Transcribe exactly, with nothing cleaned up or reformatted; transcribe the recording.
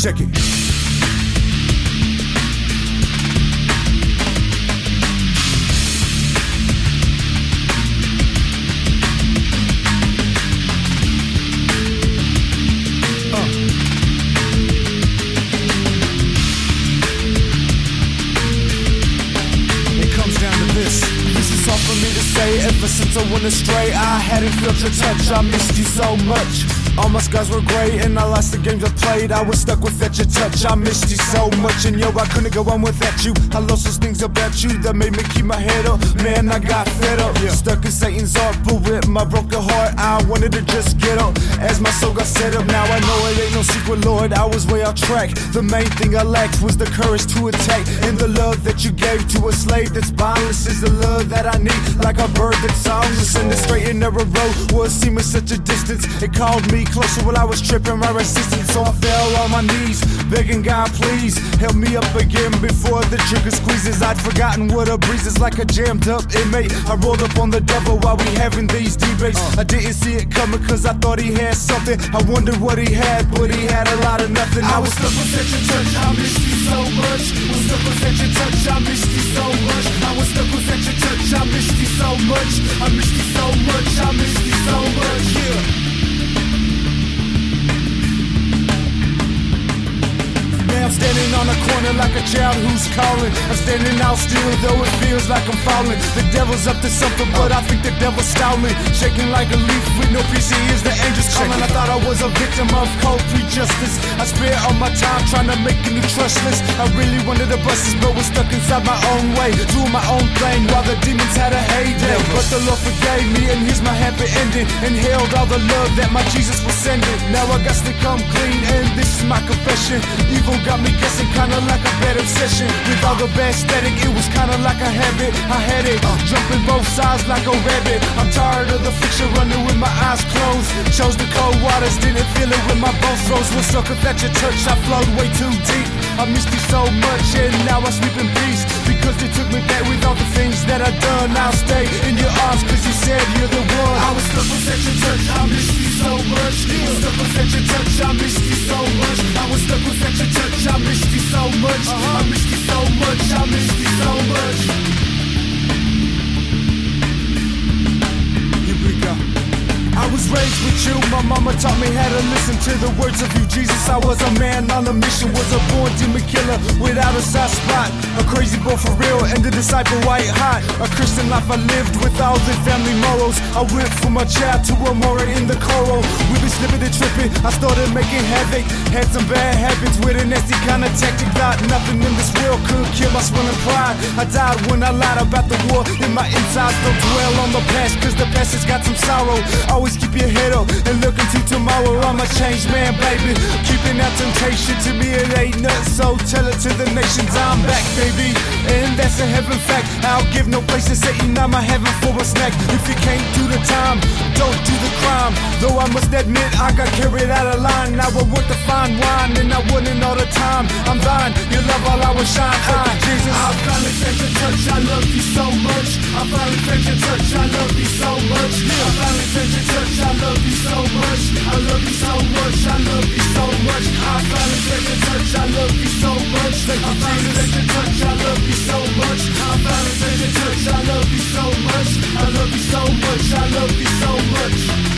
Check it. Ever since I went astray, I hadn't felt your touch. I missed you so much. All my skies were gray and I lost the games I played. I was stuck without your touch. I missed you so much, and yo, I couldn't go on without you. I lost those things about you that made me keep my head up. Man, I got fed up, yeah. Stuck in Satan's ark, but with my broken heart, I wanted to just get up. As my soul got set up, now I know it ain't no secret, Lord, I was way off track. The main thing I lacked was the courage to attack, and the love that you gave to a slave that's boundless is the love that I need. Like a bird that's soundless, and the straight and narrow road was seeming such a distance. It called me closer while I was tripping my resistance, so I fell on my knees, begging God, please help me up again before the trigger squeezes. I'd forgotten what a breeze is, like a jammed up inmate. I rolled up on the devil while we having these debates. I didn't see it coming cause I thought he had something. I wondered what he had, but he had a lot of nothing. I was stuck without your touch, I missed you so much. Was stuck without your touch, I missed you so much. I was stuck without your touch, I missed you so much. I missed you so much, I missed you so much, yeah. I'm standing on a corner like a child who's calling. I'm standing out still though it feels like I'm falling. The devil's up to something, but I think the devil's stalling. Shaking like a leaf with no peace, he is the angel's calling. I thought I was a victim of cold prejustice. I spent all my time trying to make a new trust list. I really wanted to bust this, but was stuck inside my own way, doing my own thing while the demons had a heyday. But the Lord forgave me, and here's my happy ending. Inhaled all the love that my Jesus was sending. Now I got to come clean, and this is my confession. Evil got me guessing, kinda like a bad obsession. With all the bad static, it was kinda like a habit. I had it, uh, jumping both sides like a rabbit. I'm tired of the fiction, running with my eyes closed. Chose the cold waters, didn't feel it when my bones froze. Was stuck without your touch, I flowed way too deep. I missed you so much, and now I sleep in peace, because you took me back with all the things that I done. I'll stay in your arms, cause you said you're the one. I was stuck without your touch, I missed you so much. Was stuck without your touch, I missed you so much. I was stuck without your touch, I missed you so much. Uh-huh. I missed you so much, I missed you so much. Here we go. I was raised with you, my mama taught me how to listen to the words of you, Jesus. I was a man on a mission, was a born demon killer without a soft spot. A crazy boy for real, and the disciple white hot. A Christian life I lived with all the family morals. I went from a child to a mora in the coral. We been slipping and tripping, I started making havoc. Had some bad habits with a nasty kind of tactic. Thought nothing in this world could kill my swelling pride. I died when I lied about the war in my insides. Don't dwell on the past, cause the past has got some sorrow. Always keep your head up and look into tomorrow. I'm a changed man, baby. Keeping that temptation, to me it ain't nothing, so tell it to the nations. I'm back, baby, and that's a heaven fact. I'll give no place to Satan, I'm a heaven for a snack. If you can't do the time, don't do the crime. Though I must admit I got carried out of line. I would work the fine wine, and I wouldn't all the time. I'm thine, your love all I will shine. I, Jesus, I finally felt your touch, I love you so much. I finally felt your touch, I love you so much. I finally felt your touch, I love you so much. I love you so much, I love you so much. I finally felt your touch, I love you so much. I finally felt your touch, I love you so much. I finally felt your touch, I love you so much. I love you so much, I love you so much.